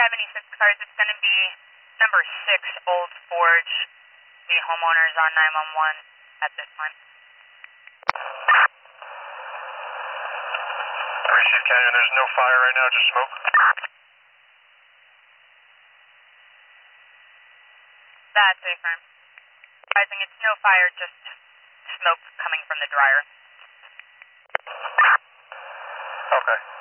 586 cars. It's going to be number 6 Old Forge. The homeowners on 911 at this time. Receive Canyon, there's no fire right now, just smoke. That's affirmed. Rising, it's no fire, just smoke coming from the dryer. Okay.